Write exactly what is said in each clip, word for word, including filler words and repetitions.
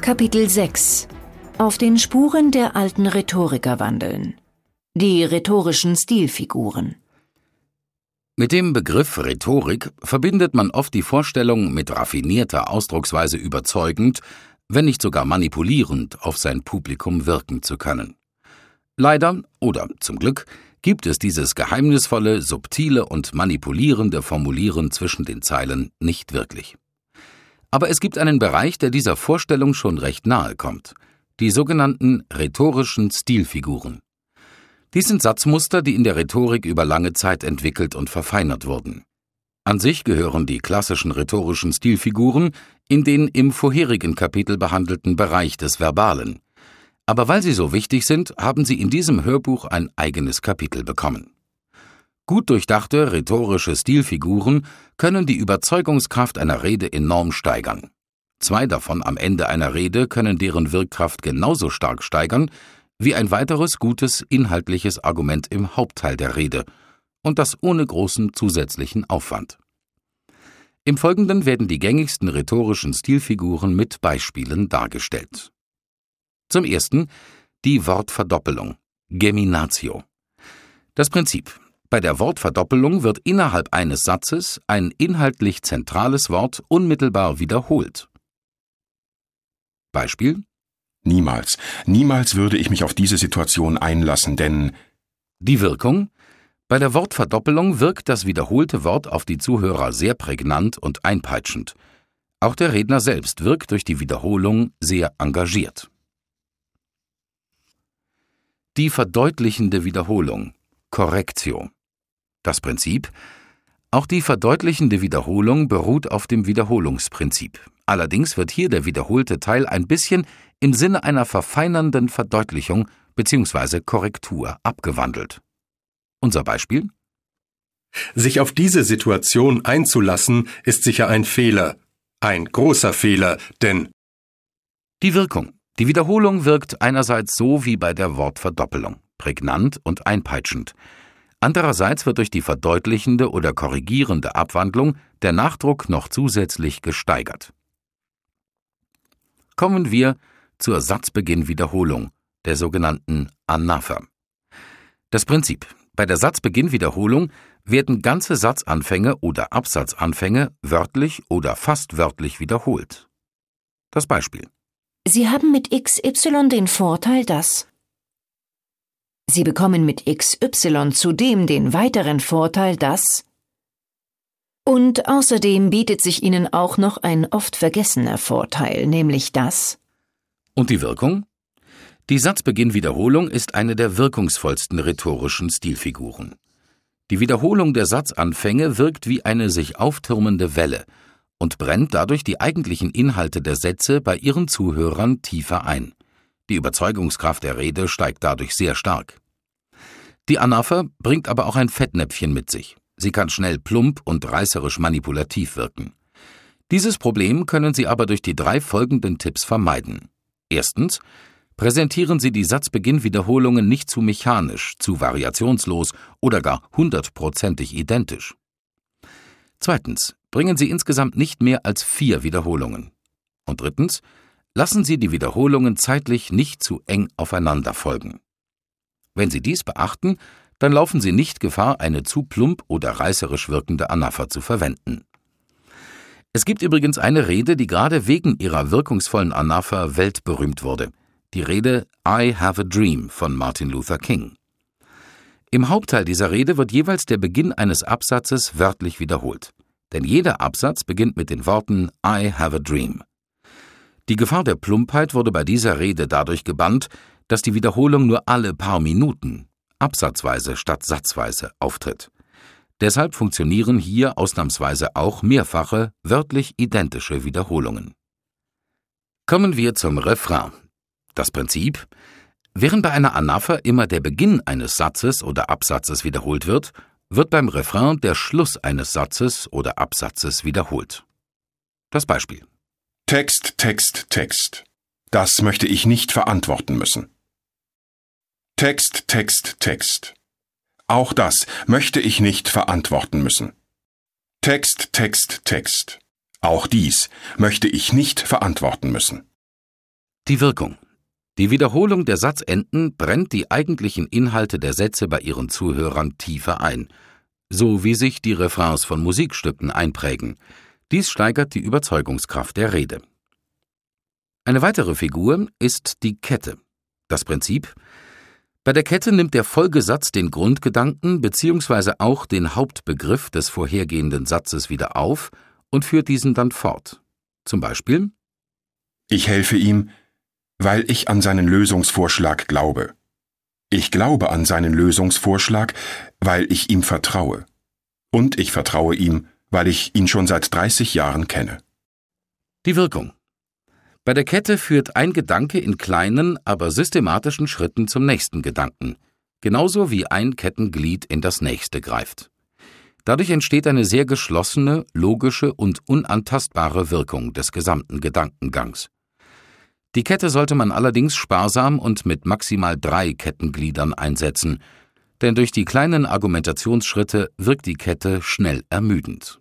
Kapitel sechs. Auf den Spuren der alten Rhetoriker wandeln. Die rhetorischen Stilfiguren. Mit dem Begriff Rhetorik verbindet man oft die Vorstellung, mit raffinierter Ausdrucksweise überzeugend, wenn nicht sogar manipulierend, auf sein Publikum wirken zu können. Leider, oder zum Glück, gibt es dieses geheimnisvolle, subtile und manipulierende Formulieren zwischen den Zeilen nicht wirklich. Aber es gibt einen Bereich, der dieser Vorstellung schon recht nahe kommt: die sogenannten rhetorischen Stilfiguren. Dies sind Satzmuster, die in der Rhetorik über lange Zeit entwickelt und verfeinert wurden. An sich gehören die klassischen rhetorischen Stilfiguren in den im vorherigen Kapitel behandelten Bereich des Verbalen. Aber weil sie so wichtig sind, haben sie in diesem Hörbuch ein eigenes Kapitel bekommen. Gut durchdachte rhetorische Stilfiguren können die Überzeugungskraft einer Rede enorm steigern. Zwei davon am Ende einer Rede können deren Wirkkraft genauso stark steigern wie ein weiteres gutes inhaltliches Argument im Hauptteil der Rede, und das ohne großen zusätzlichen Aufwand. Im Folgenden werden die gängigsten rhetorischen Stilfiguren mit Beispielen dargestellt. Zum ersten die Wortverdoppelung, Geminatio. Das Prinzip: Bei der Wortverdoppelung wird innerhalb eines Satzes ein inhaltlich zentrales Wort unmittelbar wiederholt. Beispiel: Niemals, niemals würde ich mich auf diese Situation einlassen, denn... Die Wirkung: Bei der Wortverdoppelung wirkt das wiederholte Wort auf die Zuhörer sehr prägnant und einpeitschend. Auch der Redner selbst wirkt durch die Wiederholung sehr engagiert. Die verdeutlichende Wiederholung, Correctio. Das Prinzip: Auch die verdeutlichende Wiederholung beruht auf dem Wiederholungsprinzip. Allerdings wird hier der wiederholte Teil ein bisschen im Sinne einer verfeinernden Verdeutlichung bzw. Korrektur abgewandelt. Unser Beispiel: Sich auf diese Situation einzulassen, ist sicher ein Fehler. Ein großer Fehler, denn... Die Wirkung: Die Wiederholung wirkt einerseits so wie bei der Wortverdoppelung, prägnant und einpeitschend. Andererseits wird durch die verdeutlichende oder korrigierende Abwandlung der Nachdruck noch zusätzlich gesteigert. Kommen wir zur Satzbeginnwiederholung, der sogenannten Anapher. Das Prinzip: Bei der Satzbeginnwiederholung werden ganze Satzanfänge oder Absatzanfänge wörtlich oder fast wörtlich wiederholt. Das Beispiel: Sie haben mit X Y den Vorteil, dass... Sie bekommen mit X Y zudem den weiteren Vorteil, dass... Und außerdem bietet sich Ihnen auch noch ein oft vergessener Vorteil, nämlich das... Und die Wirkung? Die Satzbeginnwiederholung ist eine der wirkungsvollsten rhetorischen Stilfiguren. Die Wiederholung der Satzanfänge wirkt wie eine sich auftürmende Welle und brennt dadurch die eigentlichen Inhalte der Sätze bei ihren Zuhörern tiefer ein. Die Überzeugungskraft der Rede steigt dadurch sehr stark. Die Anapher bringt aber auch ein Fettnäpfchen mit sich. Sie kann schnell plump und reißerisch manipulativ wirken. Dieses Problem können Sie aber durch die drei folgenden Tipps vermeiden. Erstens: Präsentieren Sie die Satzbeginnwiederholungen nicht zu mechanisch, zu variationslos oder gar hundertprozentig identisch. Zweitens: Bringen Sie insgesamt nicht mehr als vier Wiederholungen. Und drittens: Lassen Sie die Wiederholungen zeitlich nicht zu eng aufeinander folgen. Wenn Sie dies beachten, dann laufen Sie nicht Gefahr, eine zu plump oder reißerisch wirkende Anapher zu verwenden. Es gibt übrigens eine Rede, die gerade wegen ihrer wirkungsvollen Anapher weltberühmt wurde: die Rede I Have a Dream von Martin Luther King. Im Hauptteil dieser Rede wird jeweils der Beginn eines Absatzes wörtlich wiederholt, denn jeder Absatz beginnt mit den Worten I have a dream. Die Gefahr der Plumpheit wurde bei dieser Rede dadurch gebannt, dass die Wiederholung nur alle paar Minuten, absatzweise statt satzweise, auftritt. Deshalb funktionieren hier ausnahmsweise auch mehrfache, wörtlich identische Wiederholungen. Kommen wir zum Refrain. Das Prinzip: Während bei einer Anapher immer der Beginn eines Satzes oder Absatzes wiederholt wird, wird beim Refrain der Schluss eines Satzes oder Absatzes wiederholt. Das Beispiel: Text, Text, Text. Das möchte ich nicht verantworten müssen. Text, Text, Text. Auch das möchte ich nicht verantworten müssen. Text, Text, Text. Auch dies möchte ich nicht verantworten müssen. Die Wirkung. Die Wiederholung der Satzenden brennt die eigentlichen Inhalte der Sätze bei ihren Zuhörern tiefer ein, so wie sich die Refrains von Musikstücken einprägen. Dies steigert die Überzeugungskraft der Rede. Eine weitere Figur ist die Kette. Das Prinzip: Bei der Kette nimmt der Folgesatz den Grundgedanken bzw. auch den Hauptbegriff des vorhergehenden Satzes wieder auf und führt diesen dann fort. Zum Beispiel: Ich helfe ihm, weil ich an seinen Lösungsvorschlag glaube. Ich glaube an seinen Lösungsvorschlag, weil ich ihm vertraue. Und ich vertraue ihm, weil ich ihn schon seit dreißig Jahren kenne. Die Wirkung. Bei der Kette führt ein Gedanke in kleinen, aber systematischen Schritten zum nächsten Gedanken, genauso wie ein Kettenglied in das nächste greift. Dadurch entsteht eine sehr geschlossene, logische und unantastbare Wirkung des gesamten Gedankengangs. Die Kette sollte man allerdings sparsam und mit maximal drei Kettengliedern einsetzen, denn durch die kleinen Argumentationsschritte wirkt die Kette schnell ermüdend.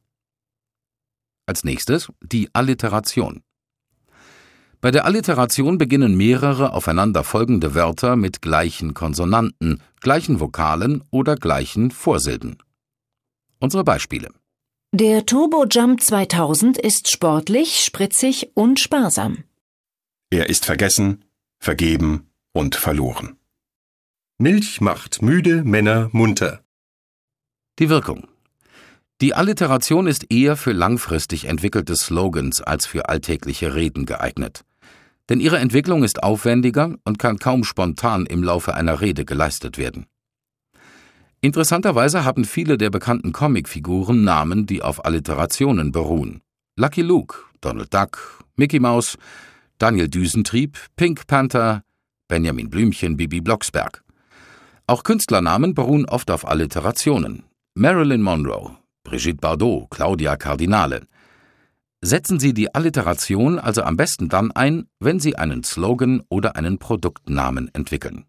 Als nächstes die Alliteration. Bei der Alliteration beginnen mehrere aufeinanderfolgende Wörter mit gleichen Konsonanten, gleichen Vokalen oder gleichen Vorsilben. Unsere Beispiele. Der Turbo Jump zweitausend ist sportlich, spritzig und sparsam. Er ist vergessen, vergeben und verloren. Milch macht müde Männer munter. Die Wirkung. Die Alliteration ist eher für langfristig entwickelte Slogans als für alltägliche Reden geeignet. Denn ihre Entwicklung ist aufwendiger und kann kaum spontan im Laufe einer Rede geleistet werden. Interessanterweise haben viele der bekannten Comicfiguren Namen, die auf Alliterationen beruhen. Lucky Luke, Donald Duck, Mickey Mouse, Daniel Düsentrieb, Pink Panther, Benjamin Blümchen, Bibi Blocksberg. Auch Künstlernamen beruhen oft auf Alliterationen. Marilyn Monroe, Brigitte Bardot, Claudia Cardinale. Setzen Sie die Alliteration also am besten dann ein, wenn Sie einen Slogan oder einen Produktnamen entwickeln.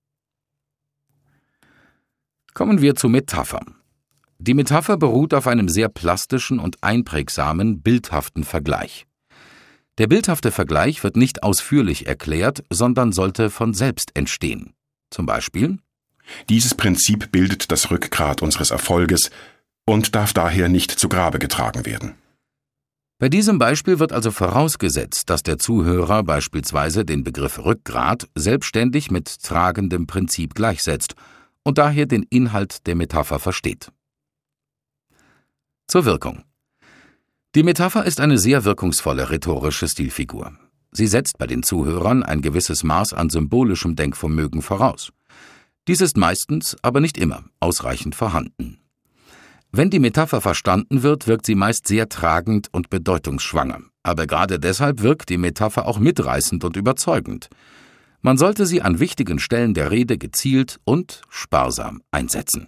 Kommen wir zu Metaphern. Die Metapher beruht auf einem sehr plastischen und einprägsamen, bildhaften Vergleich. Der bildhafte Vergleich wird nicht ausführlich erklärt, sondern sollte von selbst entstehen. Zum Beispiel: Dieses Prinzip bildet das Rückgrat unseres Erfolges und darf daher nicht zu Grabe getragen werden. Bei diesem Beispiel wird also vorausgesetzt, dass der Zuhörer beispielsweise den Begriff Rückgrat selbstständig mit tragendem Prinzip gleichsetzt und daher den Inhalt der Metapher versteht. Zur Wirkung. Die Metapher ist eine sehr wirkungsvolle rhetorische Stilfigur. Sie setzt bei den Zuhörern ein gewisses Maß an symbolischem Denkvermögen voraus. Dies ist meistens, aber nicht immer, ausreichend vorhanden. Wenn die Metapher verstanden wird, wirkt sie meist sehr tragend und bedeutungsschwanger. Aber gerade deshalb wirkt die Metapher auch mitreißend und überzeugend. Man sollte sie an wichtigen Stellen der Rede gezielt und sparsam einsetzen.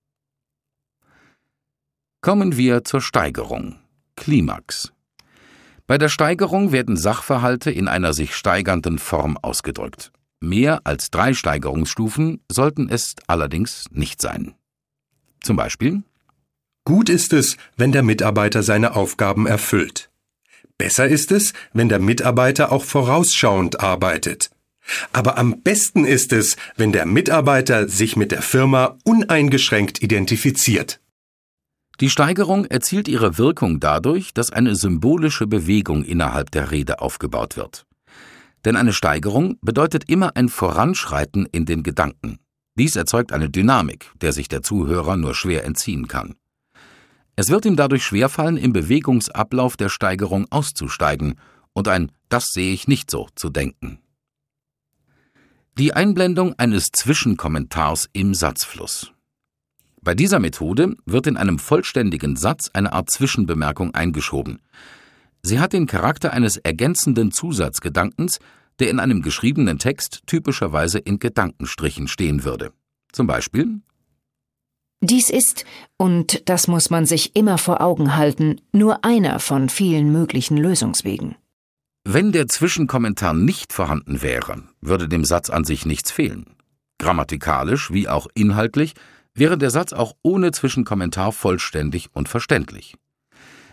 Kommen wir zur Steigerung. Klimax. Bei der Steigerung werden Sachverhalte in einer sich steigernden Form ausgedrückt. Mehr als drei Steigerungsstufen sollten es allerdings nicht sein. Zum Beispiel: Gut ist es, wenn der Mitarbeiter seine Aufgaben erfüllt. Besser ist es, wenn der Mitarbeiter auch vorausschauend arbeitet. Aber am besten ist es, wenn der Mitarbeiter sich mit der Firma uneingeschränkt identifiziert. Die Steigerung erzielt ihre Wirkung dadurch, dass eine symbolische Bewegung innerhalb der Rede aufgebaut wird. Denn eine Steigerung bedeutet immer ein Voranschreiten in den Gedanken. Dies erzeugt eine Dynamik, der sich der Zuhörer nur schwer entziehen kann. Es wird ihm dadurch schwerfallen, im Bewegungsablauf der Steigerung auszusteigen und ein »Das sehe ich nicht so« zu denken. Die Einblendung eines Zwischenkommentars im Satzfluss. Bei dieser Methode wird in einem vollständigen Satz eine Art Zwischenbemerkung eingeschoben. Sie hat den Charakter eines ergänzenden Zusatzgedankens, der in einem geschriebenen Text typischerweise in Gedankenstrichen stehen würde. Zum Beispiel: Dies ist, und das muss man sich immer vor Augen halten, nur einer von vielen möglichen Lösungswegen. Wenn der Zwischenkommentar nicht vorhanden wäre, würde dem Satz an sich nichts fehlen. Grammatikalisch wie auch inhaltlich wäre der Satz auch ohne Zwischenkommentar vollständig und verständlich.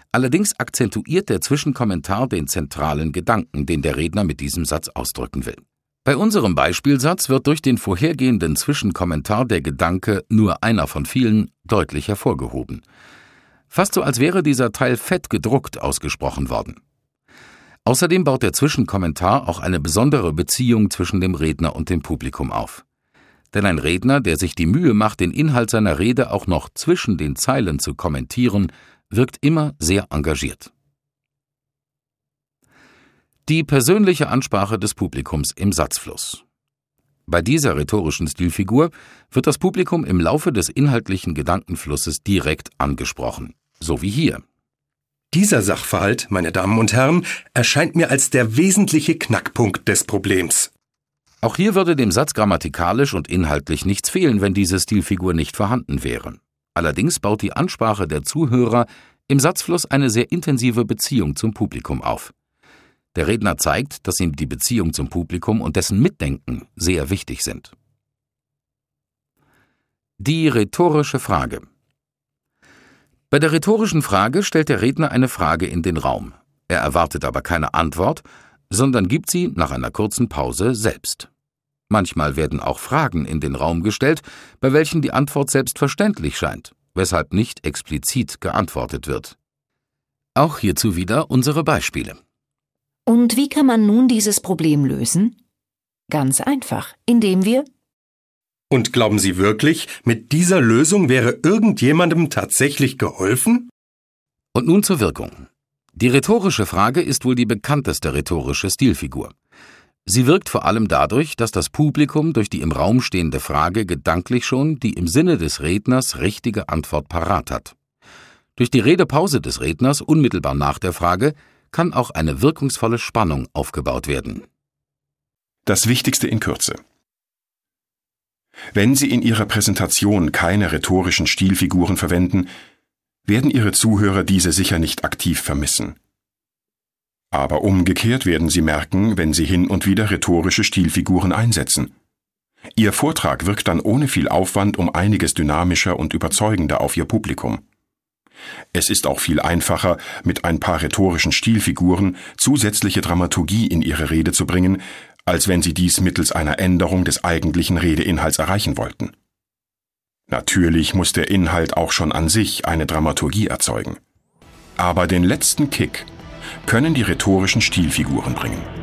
Allerdings akzentuiert der Zwischenkommentar den zentralen Gedanken, den der Redner mit diesem Satz ausdrücken will. Bei unserem Beispielsatz wird durch den vorhergehenden Zwischenkommentar der Gedanke, nur einer von vielen, deutlich hervorgehoben. Fast so, als wäre dieser Teil fett gedruckt ausgesprochen worden. Außerdem baut der Zwischenkommentar auch eine besondere Beziehung zwischen dem Redner und dem Publikum auf. Denn ein Redner, der sich die Mühe macht, den Inhalt seiner Rede auch noch zwischen den Zeilen zu kommentieren, wirkt immer sehr engagiert. Die persönliche Ansprache des Publikums im Satzfluss. Bei dieser rhetorischen Stilfigur wird das Publikum im Laufe des inhaltlichen Gedankenflusses direkt angesprochen, so wie hier. Dieser Sachverhalt, meine Damen und Herren, erscheint mir als der wesentliche Knackpunkt des Problems. Auch hier würde dem Satz grammatikalisch und inhaltlich nichts fehlen, wenn diese Stilfigur nicht vorhanden wäre. Allerdings baut die Ansprache der Zuhörer im Satzfluss eine sehr intensive Beziehung zum Publikum auf. Der Redner zeigt, dass ihm die Beziehung zum Publikum und dessen Mitdenken sehr wichtig sind. Die rhetorische Frage. Bei der rhetorischen Frage stellt der Redner eine Frage in den Raum. Er erwartet aber keine Antwort, sondern gibt sie nach einer kurzen Pause selbst. Manchmal werden auch Fragen in den Raum gestellt, bei welchen die Antwort selbstverständlich scheint, weshalb nicht explizit geantwortet wird. Auch hierzu wieder unsere Beispiele. Und wie kann man nun dieses Problem lösen? Ganz einfach, indem wir... Und glauben Sie wirklich, mit dieser Lösung wäre irgendjemandem tatsächlich geholfen? Und nun zur Wirkung. Die rhetorische Frage ist wohl die bekannteste rhetorische Stilfigur. Sie wirkt vor allem dadurch, dass das Publikum durch die im Raum stehende Frage gedanklich schon die im Sinne des Redners richtige Antwort parat hat. Durch die Redepause des Redners unmittelbar nach der Frage kann auch eine wirkungsvolle Spannung aufgebaut werden. Das Wichtigste in Kürze. Wenn Sie in Ihrer Präsentation keine rhetorischen Stilfiguren verwenden, werden Ihre Zuhörer diese sicher nicht aktiv vermissen. Aber umgekehrt werden Sie merken, wenn Sie hin und wieder rhetorische Stilfiguren einsetzen. Ihr Vortrag wirkt dann ohne viel Aufwand um einiges dynamischer und überzeugender auf Ihr Publikum. Es ist auch viel einfacher, mit ein paar rhetorischen Stilfiguren zusätzliche Dramaturgie in Ihre Rede zu bringen, als wenn Sie dies mittels einer Änderung des eigentlichen Redeinhalts erreichen wollten. Natürlich muss der Inhalt auch schon an sich eine Dramaturgie erzeugen. Aber den letzten Kick können die rhetorischen Stilfiguren bringen.